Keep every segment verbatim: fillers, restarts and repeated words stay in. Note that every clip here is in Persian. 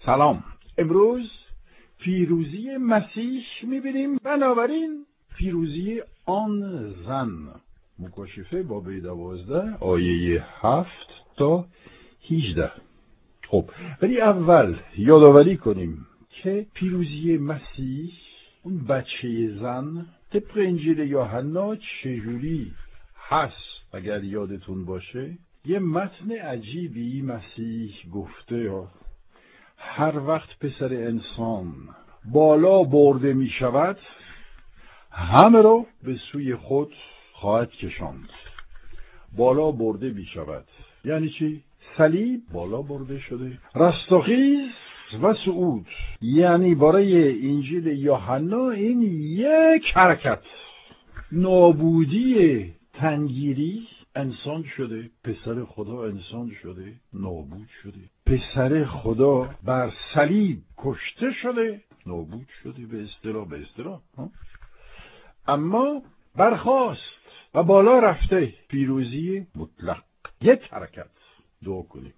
سلام. امروز پیروزی مسیح می‌بینیم، بنابراین پیروزی آن زن. مکاشفه باب دوازده آیه هفت تا هجده. خب ولی اول یادآوری کنیم که پیروزی مسیح، اون بچه زن، طبق انجیل یوحنا چجوری هست. اگر یادتون باشه یه متن عجیبی مسیح گفته: هر وقت پسر انسان بالا برده می شود، همه رو به سوی خود خواهد کشاند. بالا برده می شود یعنی چی؟ صلیب بالا برده شده. رستاخیز و صعود یعنی برای انجیل یوحنا این یک حرکت. نابودی تنگیری انسان شده، پسر خدا انسان شده، نابود شده. پسر خدا بر صلیب کشته شده، نابود شده به اصطلاح به اصطلاح اما برخاست و بالا رفته. پیروزی مطلق، یک حرکت. دعا کنیم.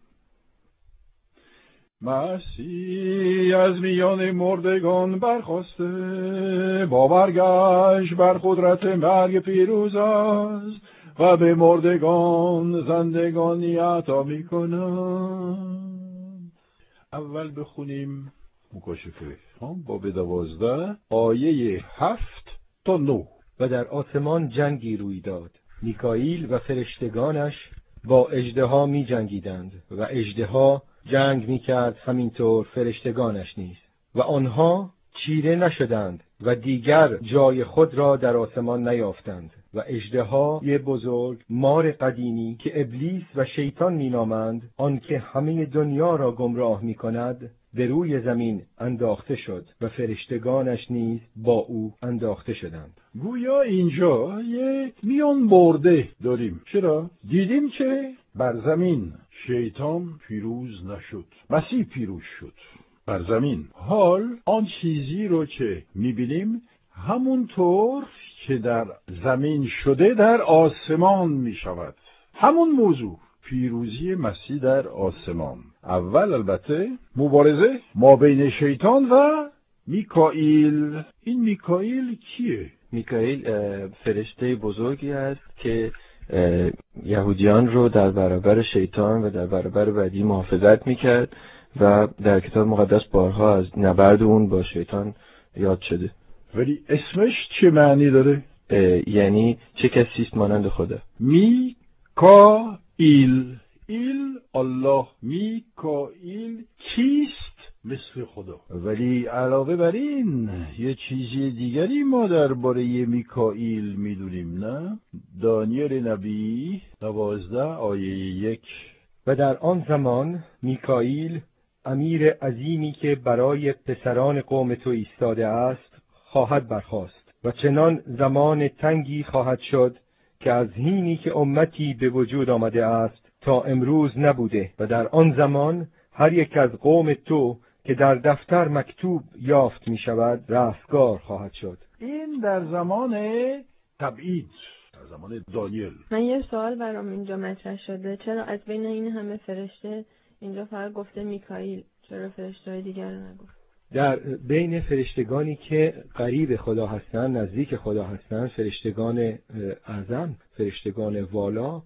مسیح از میان مردگان برخاسته، با برگشت بر قدرت مرگ پیروز است و به مردگان زندگانی عطا می کند. اول بخونیم مکاشفه باب دوازده آیه هفت تا نه. و در آسمان جنگی روی داد. میکائیل و فرشتگانش با اژدها می جنگیدند و اژدها جنگ می کرد، همینطور فرشتگانش نیز، و آنها چیره نشدند و دیگر جای خود را در آسمان نیافتند. و اژدهای بزرگ، مار قدیمی که ابلیس و شیطان می نامند، آن که همه دنیا را گمراه می کند، به روی زمین انداخته شد و فرشتگانش نیز با او انداخته شدند. گویا اینجا یک میان برده داریم. چرا؟ دیدیم که بر زمین شیطان پیروز نشد، مسیح پیروز شد بر زمین. حال آن چیزی رو که میبینیم همونطور که در زمین شده در آسمان میشود. همون موضوع، پیروزی مسیح در آسمان. اول البته مبارزه ما بین شیطان و میکائیل. این میکائیل کیه؟ میکائیل فرشته بزرگی است که یهودیان رو در برابر شیطان و در برابر بدی محافظت میکرد و در کتاب مقدس بارها از نبرد اون با شیطان یاد شده. ولی اسمش چه معنی داره؟ یعنی چه کسی است مانند خدا. میکائیل، ایل الله. میکائیل کیست؟ مثل خدا. ولی علاوه بر این یه چیزی دیگری ما درباره میکائیل میدونیم، نه؟ دانیل نبی دوازده آیه یک. و در آن زمان میکائیل، امیر عظیمی که برای پسران قوم تو ایستاده است، خواهد برخاست و چنان زمان تنگی خواهد شد که از هینی که امتی به وجود آمده است تا امروز نبوده. و در آن زمان هر یک از قوم تو که در دفتر مکتوب یافت می شود رستگار خواهد شد. این در زمان تبعید، در زمان دانیل. من یه سوال برام اینجا مطرح شده، چرا از بین این همه فرشته اینجا فقط گفته میکائیل؟ چرا فرشته‌های دیگر رو نگفت؟ در بین فرشتگانی که قریب خدا هستند، نزدیک خدا هستند، فرشتگان اعظم، فرشتگان والا،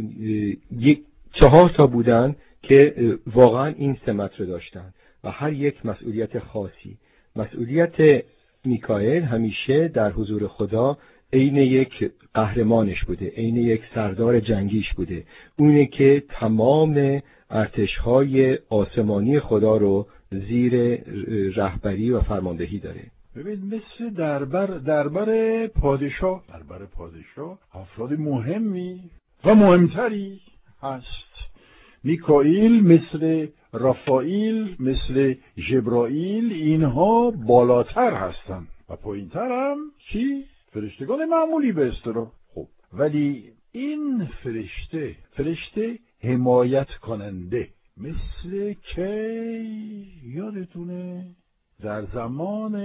یک چهار تا بودن که واقعا این سمت رو داشتن و هر یک مسئولیت خاصی. مسئولیت میکائیل همیشه در حضور خدا عین یک قهرمانش بوده، عین یک سردار جنگیش بوده. اونه که تمام ارتش‌های آسمانی خدا رو زیر رهبری و فرماندهی داره. ببین مثل دربر دربر پادشاه، دربر پادشاه افراد مهمی و مهمتری هست. میکائیل مثل رافائیل، مثل جبرائیل، اینها بالاتر هستن و پایینتر هم چی؟ فرشتگان معمولی به اصطلاح. خب ولی این فرشته فرشته حمایت کننده، مثل که یادتونه در زمان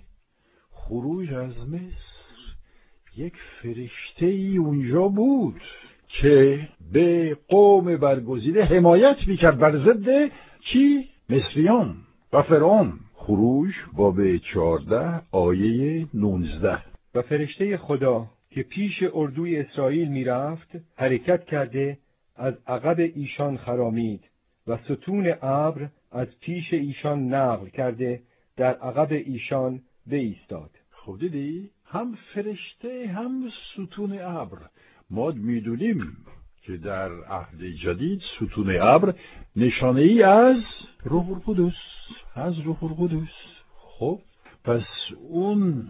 خروج از مصر یک فرشته ای اونجا بود که به قوم برگزیده حمایت میکرد بر ضد چی؟ مصریان. و فرعون. خروج باب چهارده آیه نوزده. و فرشته خدا که پیش اردوی اسرائیل میرفت حرکت کرده از عقب ایشان خرامید و ستون ابر از پیش ایشان نقل کرده در عقب ایشان بایستاد. خب دیدی؟ هم فرشته هم ستون ابر. ما میدونیم که در عهد جدید ستون ابر نشانه ای از روح القدس، از روح القدس. خب پس اون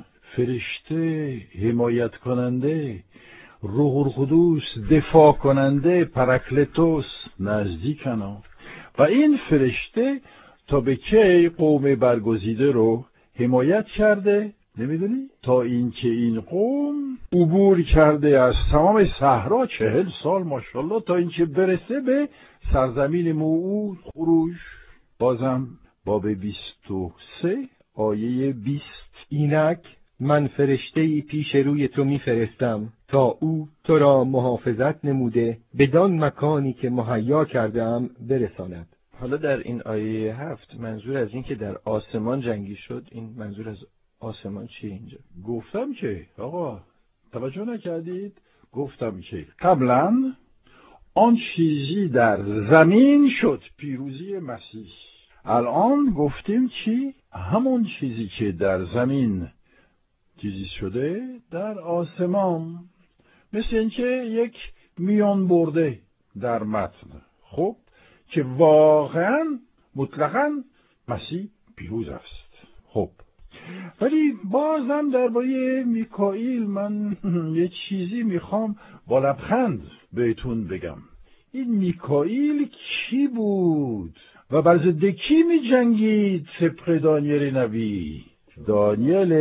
فرشته حمایت کننده، روح القدس دفاع کننده، پراکلتوس نزدیکن و این فرشته تا به کی قوم برگزیده رو حمایت کرده؟ نمیدونی؟ تا اینکه این قوم عبور کرده از تمام صحرا چهل سال ماشاءالله تا اینکه برسه به سرزمین موعود. خروج بازم باب بیست و سه آیه بیست. اینک من فرشته‌ای پیش روی تو میفرستم تا او تو را محافظت نموده بدان مکانی که مهیا کردم برساند. حالا در این آیه هفت منظور از این که در آسمان جنگی شد، این منظور از آسمان چیه اینجا؟ گفتم که آقا توجه نکردید؟ گفتم که قبلا آن چیزی در زمین شد پیروزی مسیح. الان گفتیم چی؟ همون چیزی که در زمین چیزی شده در آسمان، مثل اینکه یک میان برده در متن. خب که واقعا مطلقاً مسیح پیروز است. خب ولی بازم درباره میکائیل من یه چیزی میخوام با لبخند بهتون بگم. این میکائیل کی بود و بر ضد کی می جنگید؟ طبق دانیل نبی. دانیل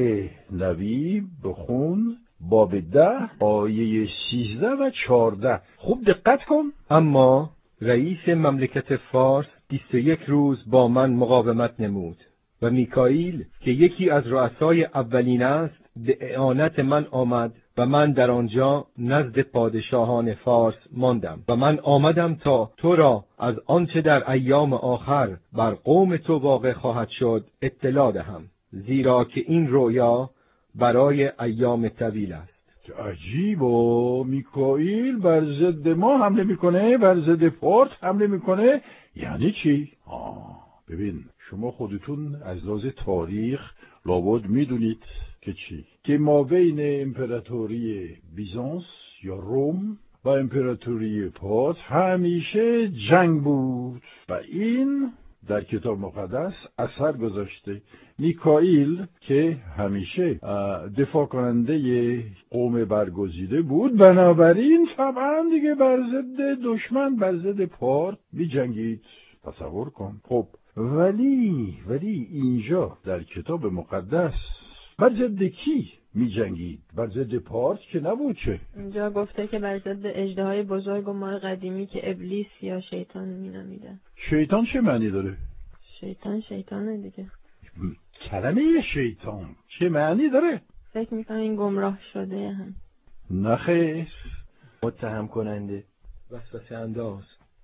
نبی بخون باب ده آیه سیزده و چهارده. خوب دقت کن. اما رئیس مملکت فارس بیست و یک روز با من مقاومت نمود و میکائیل که یکی از رؤسای اولین است به اعانت من آمد و من در آنجا نزد پادشاهان فارس ماندم و من آمدم تا تو را از آنچه در ایام آخر بر قوم تو واقع خواهد شد اطلاع دهم، زیرا که این رؤیا برای ایام طویل است. عجیب. و میکائیل بر ضد ما حمله میکنه، بر ضد فارس حمله میکنه. یعنی چی؟ آه ببین شما خودتون از لحاظ تاریخ لابد میدونید که چی؟ که ما بین امپراتوری بیزانس یا روم و امپراتوری پارس همیشه جنگ بود و این در کتاب مقدس اثر گذاشته. میکائیل که همیشه دفاع کننده قوم برگزیده بود، بنابراین طبعا دیگه بر ضد دشمن، بر ضد پارس می جنگید. تصور کن. خب ولی ولی اینجا در کتاب مقدس بر ضد کی می جنگید؟ بر ضد پارس که نبود. چه اینجا گفته که بر ضد اژدهای بزرگ و مار قدیمی که ابلیس یا شیطان می نامیدن. شیطان چه معنی داره؟ شیطان شیطانه دیگه. کلمه شیطان چه معنی داره؟ فکر میکنم این گمراه شده هم. نخیر. متهم کننده، وسوسه انداز.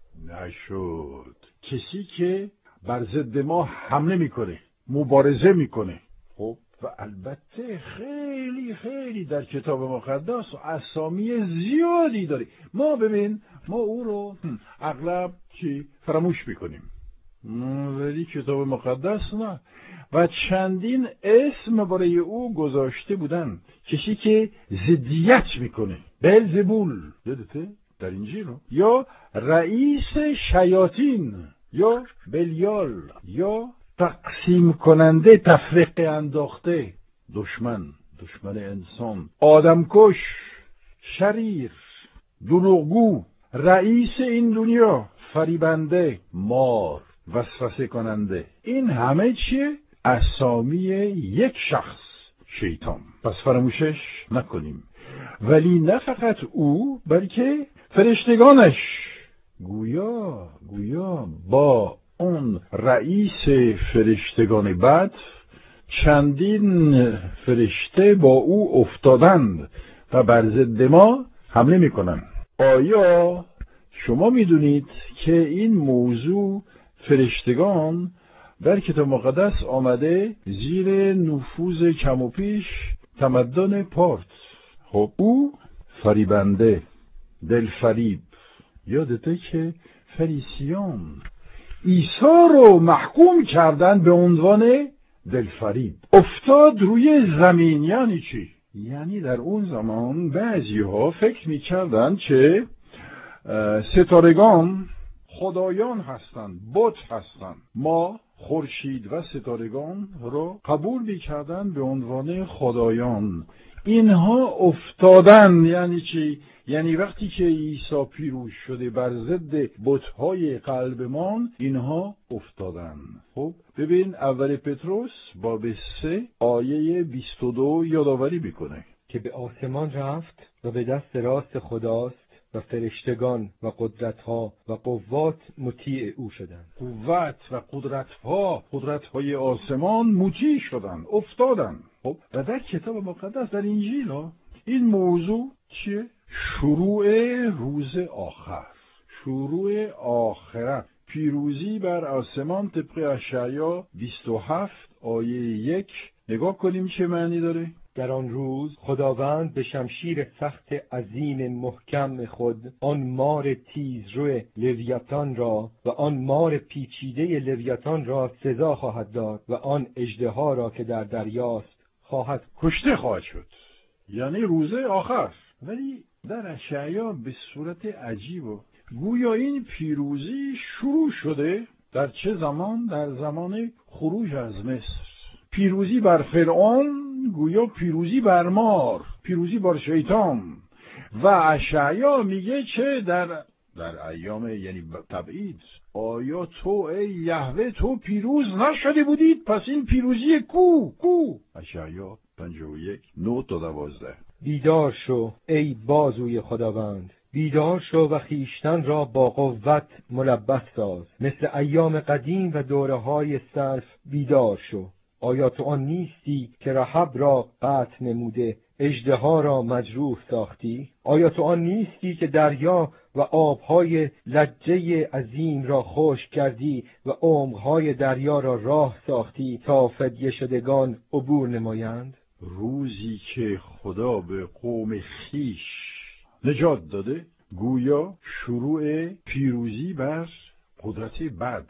نشد. کسی که بر ضد ما حمله میکنه، مبارزه میکنه. خب و البته خیلی خیلی در کتاب مقدس اسامی زیادی داره. ما ببین ما او رو اغلب چی فراموش میکنیم، ولی کتاب مقدس نه. و چندین اسم برای او گذاشته بودن. کسی که ضدیت میکنه، بلزبول یادته در انجیل رو، یا رئیس شیاطین، یا بلیال، یا تقسیم کننده، تفرقه انداخته، دشمن، دشمن انسان، آدمکش، شریر، دروغگو، رئیس این دنیا، فریبنده، مار، وسوسه کننده. این همه چیه؟ اسامی یک شخص، شیطان. پس فراموشش نکنیم. ولی نه فقط او بلکه فرشتگانش. گویا گویا با اون رئیس فرشتگان بد چندین فرشته با او افتادند و بر ضد ما حمله میکنند. آیا شما میدونید که این موضوع فرشتگان در کتاب مقدس آمده زیر نفوذ کم و پیش تمدن پارت. خب او فریبنده، دلفریب. یادته که فریسیان عیسی رو محکوم کردن به عنوان دلفریب. افتاد روی زمین. یعنی چی؟ یعنی در اون زمان بعضی ها فکر می کردن که ستارگان خدایان هستند، بت هستند. ما خورشید و ستارگان رو قبول می کردن به عنوان خدایان. اینها افتادن. یعنی چی؟ یعنی وقتی که عیسی پیروز شده بر ضد بت‌های قلبمان، اینها افتادن. خب ببین اول پتروس باب سه آیه بیست و دو یادآوری میکنه که به آسمان رفت و به دست راست خداست و فرشتگان و قدرت‌ها و قوات مطیع او شدند. قوت و قدرت‌ها، قدرت‌های آسمان مطیع شدند، افتادن. خب و در کتاب مقدس در انجیل ها این موضوع چیه؟ شروع روز آخر، شروع آخرت، پیروزی بر آسمان طبق اشعیا بیست و هفت آیه یک. نگاه کنیم چه معنی داره. در آن روز خداوند به شمشیر سخت عظیم محکم خود آن مار تیزرو لویتان را و آن مار پیچیده لویتان را سزا خواهد داد و آن اژدها را که در دریاست خواهد کشته خواهد شد. یعنی روز آخر. ولی در اشعیا به صورت عجیب و گویا این پیروزی شروع شده در چه زمان؟ در زمان خروج از مصر. پیروزی بر فرعون، گویا پیروزی بر مار، پیروزی بر شیطان. و اشعیا میگه چه در در ایام یعنی تبعید. آیا تو ای یهوه تو پیروز نشده بودید؟ پس این پیروزی کو کو؟ اشعیا پنجاه و یک نه تا دوازده. بیدار شو ای بازوی خداوند، بیدار شو و خیشتن را با قوت ملبس ساز، مثل ایام قدیم و دوره‌های سلف بیدار شو. آیا تو آن نیستی که رهب را قطع نموده، اژدها را مجروح ساختی؟ آیا تو آن نیستی که دریا و آبهای لجه عظیم را خشک کردی و عمقهای دریا را راه ساختی تا فدیه شدگان عبور نمایند؟ روزی که خدا به قوم خیش نجات داده، گویا شروع پیروزی بر قدرت بد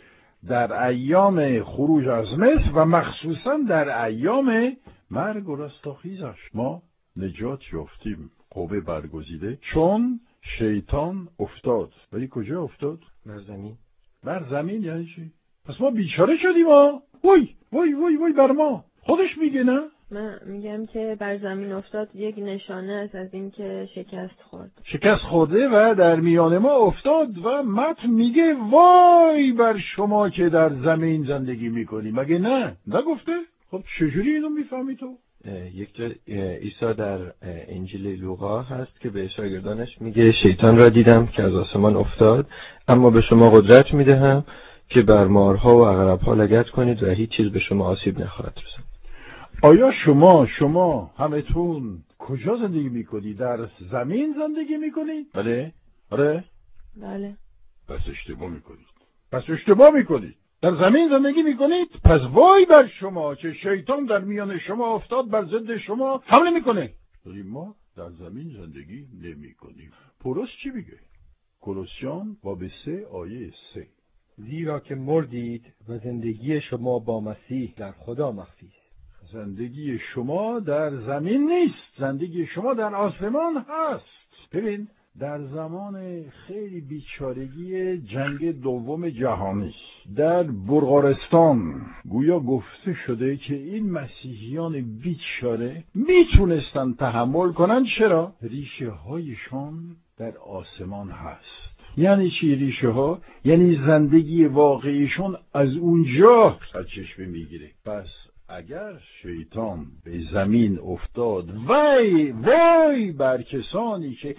در ایام خروج از مصر و مخصوصا در ایام مرگ و رستاخیزش ما نجات یافتیم. قوه برگزیده چون شیطان افتاد. ولی کجا افتاد؟ بر زمین. بر زمین یعنی چی؟ پس ما بیچاره شدیم ها. وای وای وای وای بر ما. خودش میگه نه؟ من میگم که بر زمین افتاد یک نشانه است از این که شکست خورد. شکست خورده و در میان ما افتاد و متن میگه وای بر شما که در زمین زندگی میکنی. مگه نه؟ نگفته؟ خب چجوری اینو میفهمی تو؟ یک جا عیسی در انجیل لوقا هست که به شاگردانش میگه شیطان را دیدم که از آسمان افتاد، اما به شما قدرت میدهم که بر مارها و عقربها لگد کنید و هیچ چیز به شما آسیب نخواهد رسید. آیا شما شما همتون کجا زندگی میکنی؟ در زمین زندگی میکنید؟ بله؟ آره؟ بله. پس اشتباه میکنید. پس اشتباه میکنید. در زمین زندگی میکنید؟ پس وای بر شما که شیطان در میان شما افتاد بر ضد شما حمله میکنه. ولی ما در زمین زندگی نمیکنیم. پولس چی میگه؟ کولوسیان باب سه آیه سه. زیرا که مردید و زندگی شما با مسیح در خدا مخفی است. زندگی شما در زمین نیست، زندگی شما در آسمان هست. ببین در زمان خیلی بیچارگی جنگ دوم جهانی در بلغارستان گویا گفته شده که این مسیحیان بیچاره میتونستن تحمل کنن. چرا؟ ریشه هایشان در آسمان هست. یعنی چی ریشه ها؟ یعنی زندگی واقعیشون از اونجا سرچشمه میگیره. پس اگر شیطان به زمین افتاد، وای وای بر کسانی که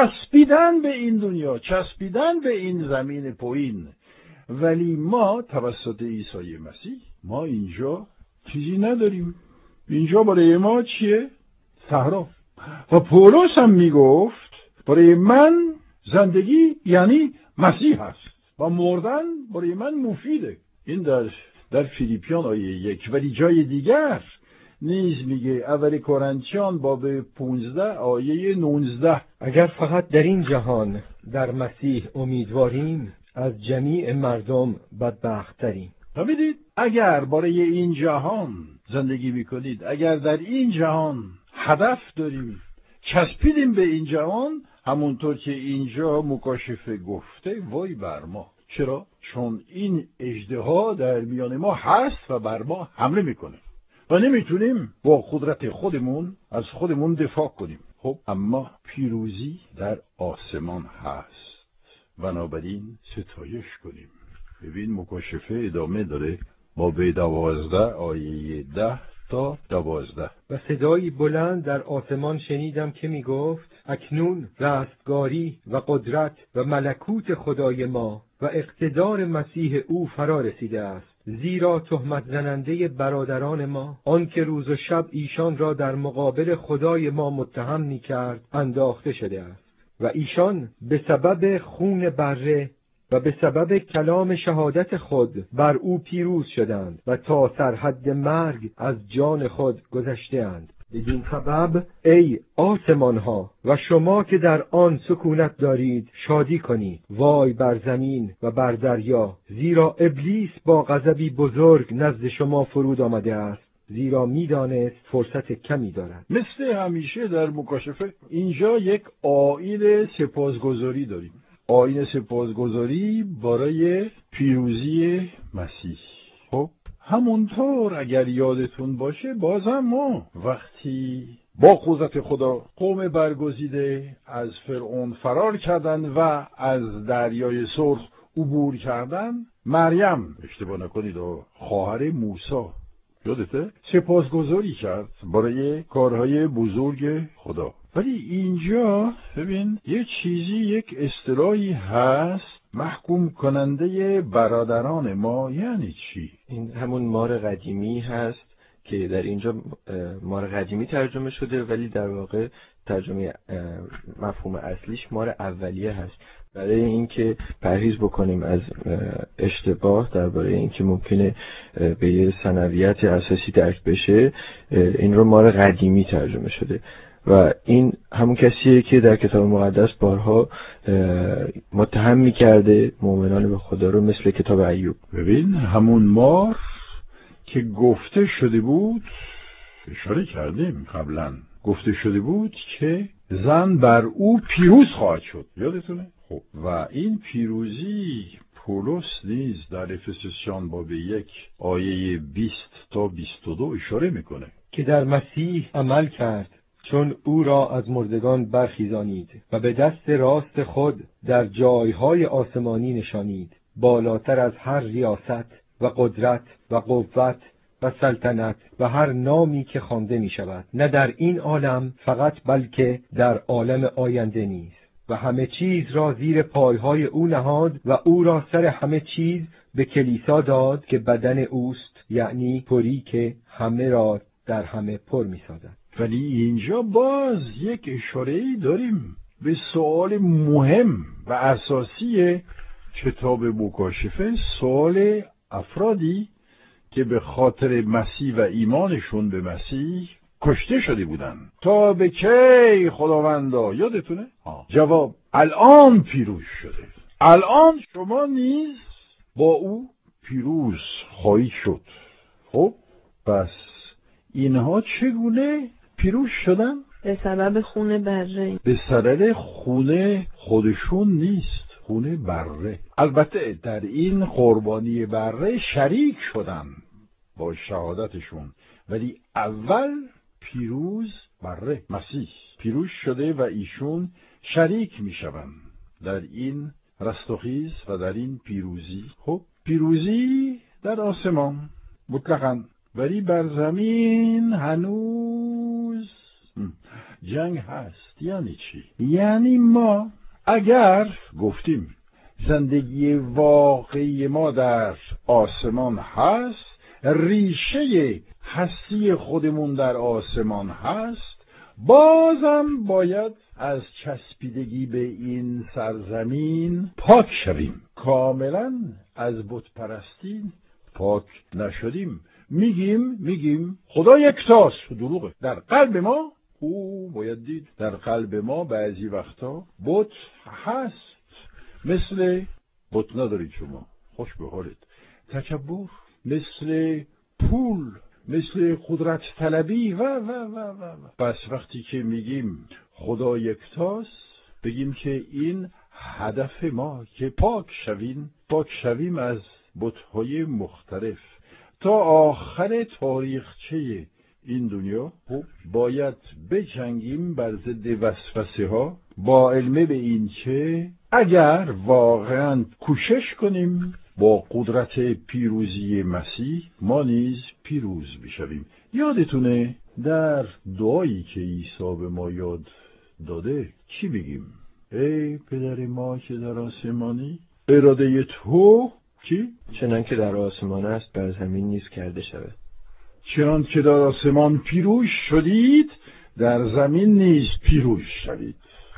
چسبیدن به این دنیا، چسبیدن به این زمین پایین. ولی ما توسط عیسی مسیح ما اینجا چیزی نداریم. اینجا برای ما چیه؟ صحرا. و پولس هم میگفت برای من زندگی یعنی مسیح هست و مردن برای من مفیده. این در در فیلیپیان آیه یک، ولی جای دیگر نیز میگه اول کرنتیان باب پونزده آیه نوزده. اگر فقط در این جهان در مسیح امیدواریم از جمیع مردم بدبخت‌تریم. فهمیدید؟ اگر برای این جهان زندگی میکنید، اگر در این جهان هدف داریم، چسبیدیم به این جهان، همونطور که اینجا مکاشفه گفته، وای بر ما. چرا؟ چون این اژدها در میان ما هست و بر ما حمله میکنه و نمیتونیم با قدرت خودمون از خودمون دفاع کنیم. خب اما پیروزی در آسمان هست، بنابراین ستایش کنیم. ببین مکاشفه ادامه داره، باب دوازده آیه ده تا دوازده. و صدایی بلند در آسمان شنیدم که می گفت اکنون رستگاری و قدرت و ملکوت خدای ما و اقتدار مسیح او فرا رسیده است، زیرا تهمت زننده برادران ما، آن که روز و شب ایشان را در مقابل خدای ما متهم می کرد، انداخته شده است و ایشان به سبب خون بره و به سبب کلام شهادت خود بر او پیروز شدند و تا سرحد مرگ از جان خود گذشته‌اند. بدین سبب ای آسمان ها و شما که در آن سکونت دارید شادی کنید، وای بر زمین و بر دریا، زیرا ابلیس با غضبی بزرگ نزد شما فرود آمده است، زیرا میدانست فرصت کمی دارد. مثل همیشه در مکاشفه اینجا یک آیین سپاسگزاری داریم، آیین سپاسگزاری برای پیروزی مسیح. خب همونطور اگر یادتون باشه، بازم ما وقتی با قدرت خدا قوم برگزیده از فرعون فرار کردن و از دریای سرخ عبور کردن، مریم اشتباه نکنید خواهر موسی، یادته؟ سپاسگزاری کرد برای کارهای بزرگ خدا. ولی اینجا ببین یه چیزی، یک اصطلاحی هست، محکوم کننده برادران ما. یعنی چی؟ این همون مار قدیمی هست که در اینجا مار قدیمی ترجمه شده، ولی در واقع ترجمه مفهوم اصلیش مار اولیه هست. برای اینکه پرهیز بکنیم از اشتباه درباره اینکه ممکنه به یه ثانویت اساسی درک بشه، این رو مار قدیمی ترجمه شده و این همون کسیه که در کتاب مقدس بارها متهم می‌کرده مؤمنان به خدا رو، مثل کتاب ایوب. ببین همون مار که گفته شده بود، اشاره کردیم قبلا، گفته شده بود که زن بر او پیروز خواهد شد، یادتونه؟ خب و این پیروزی پولس نیز در افسوسیان باب یک آیه بیست تا بیست و دو اشاره میکنه که در مسیح عمل کرد، چون او را از مردگان برخیزانید و به دست راست خود در جایهای آسمانی نشانید، بالاتر از هر ریاست و قدرت و قوت و سلطنت و هر نامی که خوانده می شود، نه در این عالم فقط بلکه در عالم آینده نیز. و همه چیز را زیر پایهای او نهاد و او را سر همه چیز به کلیسا داد که بدن اوست، یعنی پری که همه را در همه پر می سازد. ولی اینجا باز یک اشاره‌ای داریم به سوال مهم و اساسی کتاب مکاشفه، سوال افرادی که به خاطر مسیح و ایمانشون به مسیح کشته شده بودن. تا به کی خداوندا؟ یادتونه؟ آه. جواب الان پیروز شده. الان شما نیز با او پیروز خواهید شد. خب پس اینها چگونه پیروز شدن؟ به سبب خون بره. به سبب خون خودشون نیست، خون بره. البته در این قربانی بره شریک شدن با شهادتشون، ولی اول پیروز بره مسیح پیروز شده و ایشون شریک میشوند در این رستاخیز و در این پیروزی. خب پیروزی در آسمان مطلقاً، ولی بر زمین هنوز جنگ هست. یعنی چی؟ یعنی ما اگر گفتیم زندگی واقعی ما در آسمان هست، ریشه هستی خودمون در آسمان هست، بازم باید از چسبیدگی به این سرزمین پاک شویم، کاملا از بت پرستی پاک نشدیم. میگیم میگیم خدا یکتاست، دروغه. در قلب ما او باید دید در قلب ما بعضی وقتا بت هست. مثل بت ندارید شما، خوش به حالت. تکبر، مثل پول، مثل قدرت طلبی و و و و و. پس وقتی که میگیم خدا یکتاست، بگیم که این هدف ما که پاک شویم، پاک شویم از بت‌های مختلف. تا آخر تاریخچه این دنیا خب باید بجنگیم بر ضد وسوسه ها، با علم به این که اگر واقعا کوشش کنیم با قدرت پیروزی مسیح ما نیز پیروز بشویم. یادتونه در دعایی که عیسی به ما یاد داده چی بگیم؟ ای پدر ما که در آسمانی، اراده تو چی؟ چنان که در آسمان است بر زمین نیز کرده شود. چنان که در آسمان پیروز شدید در زمین نیز پیروز شوید.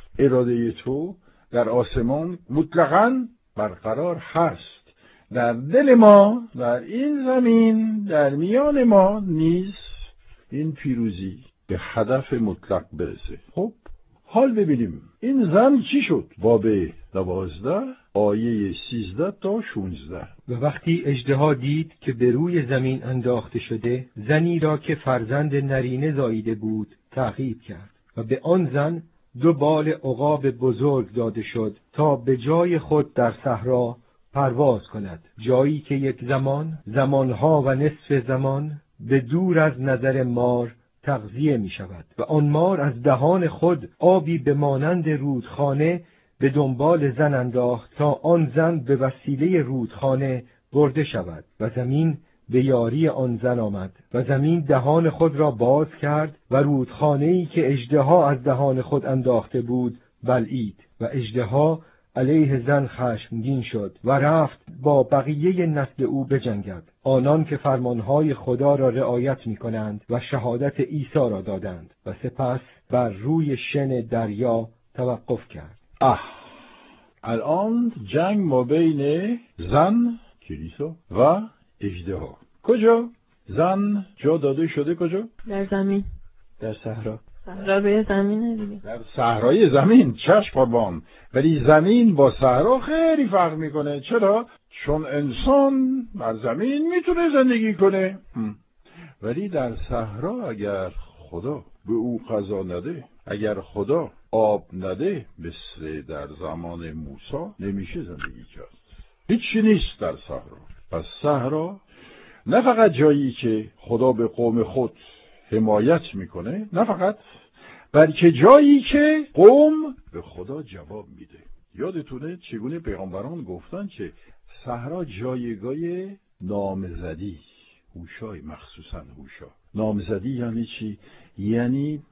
اراده تو در آسمان مطلقاً برقرار هست. در دل ما، در این زمین، در میان ما نیز این پیروزی به هدف مطلق برسه. خب حال ببینیم این زن چی شد؟ باب دوازده آیه سیزده تا شونزده. و وقتی اژدها دید که به روی زمین انداخته شده، زنی را که فرزند نرینه زاییده بود تعقیب کرد و به آن زن دو بال عقاب بزرگ داده شد تا به جای خود در صحرا پرواز کند، جایی که یک زمان، زمانها و نصف زمان به دور از نظر مار تغذیه می شود و آن مار از دهان خود آبی به مانند رودخانه به دنبال زن انداخت تا آن زن به وسیله رودخانه برده شود و زمین به یاری آن زن آمد و زمین دهان خود را باز کرد و رودخانه‌ای که اژدها از دهان خود انداخته بود بلعید و اژدها علیه زن خشمگین شد و رفت با بقیه نسل او بجنگد، آنان که فرمانهای خدا را رعایت می کنند و شهادت عیسی را دادند. و سپس بر روی شن دریا توقف کرد. اه الان جنگ ما بین زن کلیسا و اژدها. کجا؟ زن جا داده شده کجا؟ در زمین، در صحرا. صحرا روی زمینه دیگه. در صحرای زمین، چشم قربان. ولی زمین با صحرا خیلی فرق میکنه. چرا؟ چون انسان بر زمین میتونه زندگی کنه، ولی در صحرا اگر خدا به او غذا نده، اگر خدا آب نده، مثل در زمان موسی، نمیشه زندگی کرد. هیچی نیست در صحرا. پس صحرا نه فقط جایی که خدا به قوم خود حمایت میکنه، نه فقط، بلکه جایی که قوم به خدا جواب میده. یادتونه چگونه پیغمبران گفتن که صحرا جایگاه نامزدی، هوشای مخصوصا هوشا. نامزدی یعنی چی؟ یعنی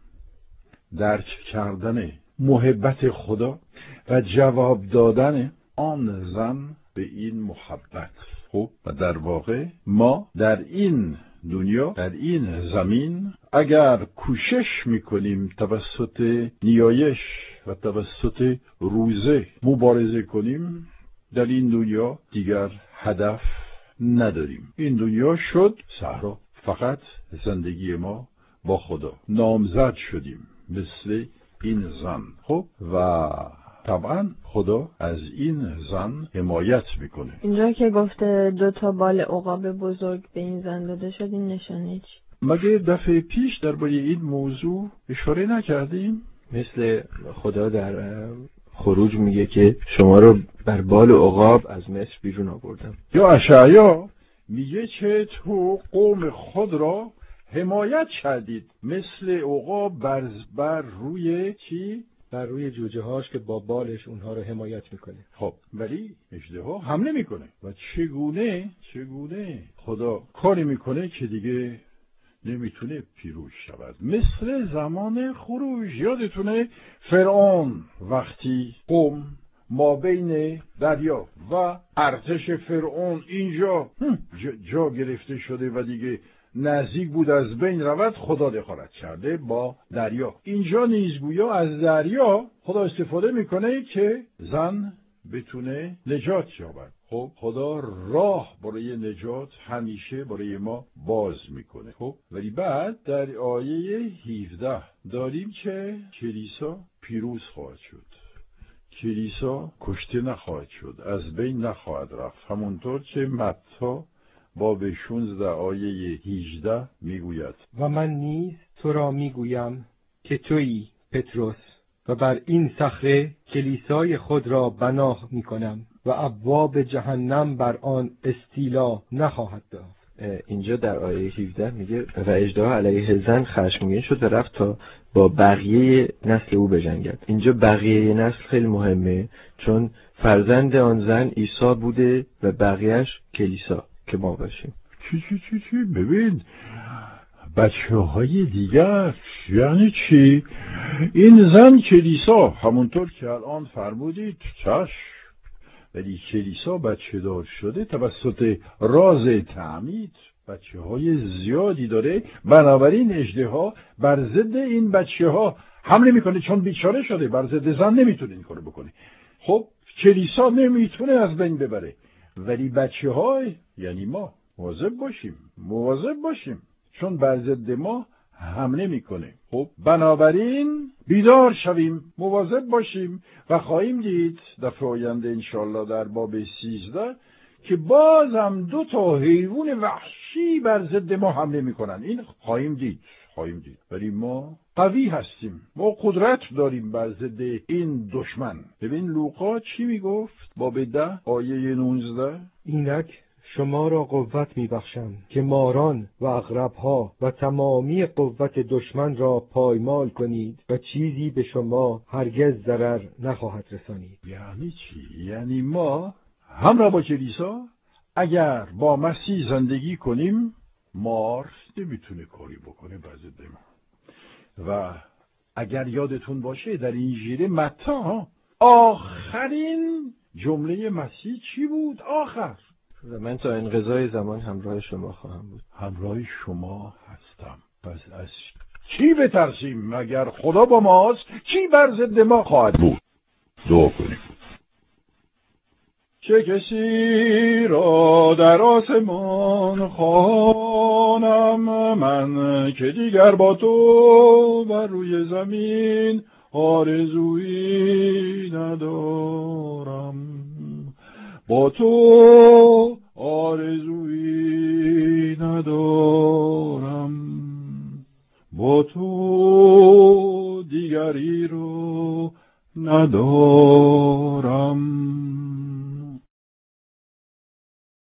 درک کردن محبت خدا و جواب دادن آن زن به این محبت. خب و در واقع ما در این دنیا، در این زمین، اگر کوشش میکنیم توسط نیایش و توسط روزه مبارزه کنیم، در این دنیا دیگر هدف نداریم. این دنیا شد صحرا. فقط زندگی ما با خدا. نامزد شدیم مثل این زن. خب و طبعا خدا از این زن حمایت میکنه. اینجا که گفته دو تا بال عقاب بزرگ به این زن داده شد، این نشانه چی؟ مگه دفعه پیش درباره این موضوع اشاره نکردیم؟ مثل خدا در خروج میگه که شما رو بر بال عقاب از مصر بیرون آوردم. یا اشعیا میگه که تو قوم خود را حمایت کردید مثل عقاب بر, بر روی چی؟ بر روی جوجه هاش که با بالش اونها رو حمایت میکنه. خب ولی اژدها حمله میکنه و چگونه چگونه خدا کاری میکنه که دیگه نمیتونه پیروز شود. مثل زمان خروج. یادتونه فرعون وقتی قوم ما بین دریا و ارتش فرعون اینجا جا, جا گرفته شده و دیگه نزدیک بود از بین رود، خدا دخالت کرده با دریا. اینجا نیز گویا از دریا خدا استفاده میکنه که زن بتونه نجات یابد. خب خدا راه برای نجات همیشه برای ما باز میکنه. خب ولی بعد در آیه هفده داریم که کلیسا پیروز خواهد شد، کلیسا کشته نخواهد شد، از بین نخواهد رفت، همونطور که متی باب شانزده آیه هجده میگوید و من نیز تو را میگویم که تویی پتروس و بر این صخره کلیسای خود را بنا میکنم و ابواب جهنم بر آن استیلا نخواهد داشت. اینجا در آیه هفده میگه و اژدها علیه زن خشمگین شد و رفت تا با بقیه نسل او بجنگد. اینجا بقیه نسل خیلی مهمه، چون فرزند آن زن عیسی بوده و بقیهش کلیسا که ما باشیم. چی چی چی چی ببین بچه های دیگر یعنی چی؟ این زن کلیسا، همونطور که الان فرمودید چشم، ولی کلیسا بچه دار شده توسط راز تعمید، بچه های زیادی داره، بنابراین اژدها بر ضد این بچه ها حمله میکنه، چون بیچاره شده بر ضد زن نمیتونه این کارو بکنه. خب کلیسا نمیتونه از بین ببره، ولی بچه های یعنی ما مواظب باشیم، مواظب باشیم، چون بر ضد ما حمله میکنه. خب بنابراین بیدار شویم، مواظب باشیم و خواهیم دید دفعه آینده انشالله در باب سیزده که بازم دو تا حیوان وحشی بر ضد ما حمله میکنن. این خواهیم دید، خواهیم دید، ولی ما قوی هستیم، ما قدرت داریم بر ضد این دشمن. ببین لوقا چی میگفت باب ده آیه نوزده، اینک شما را قوت میبخشم که ماران و عقربها و تمامی قوت دشمن را پایمال کنید و چیزی به شما هرگز ضرر نخواهد رسانید. یعنی چی؟ یعنی ما همراه با کلیسا اگر با مسیح زندگی کنیم مار نمیتونه کاری بکنه بر ضد ما. و اگر یادتون باشه در انجیل متی آخرین جمله مسیح چی بود؟ آخر و من تا انقضای زمان همراه شما خواهم بود. همراه شما هستم. پس از چی بترسیم؟ مگر خدا با ماست؟ چی بر ضد ما خواهد بود؟ دعا کنیم. چه کسی را در آسمان خوانم من که دیگر با تو بر روی زمین آرزویی ندارم، با تو آرزویی ندارم، با تو دیگری رو ندارم.